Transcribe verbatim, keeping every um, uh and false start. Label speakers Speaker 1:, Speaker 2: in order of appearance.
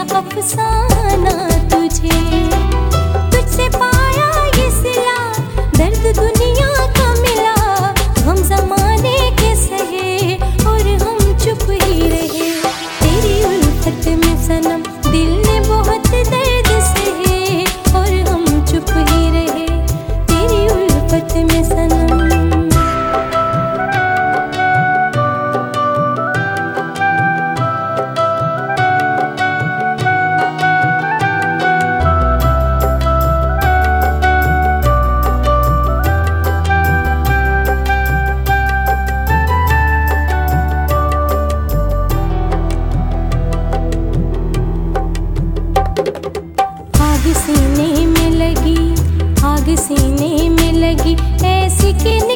Speaker 1: अफसाना तुझे, तुझसे पाया ये सिला, दर्द दुनिया का मिला, हम जमाने के सहे और हम चुप ही रहे। तेरी उल्फत में सनम दिल ने बहुत दर्द सहे और हम चुप ही रहे, तेरी उल्फत में सनम। आग सीने में लगी, आग सीने में लगी ऐसी कि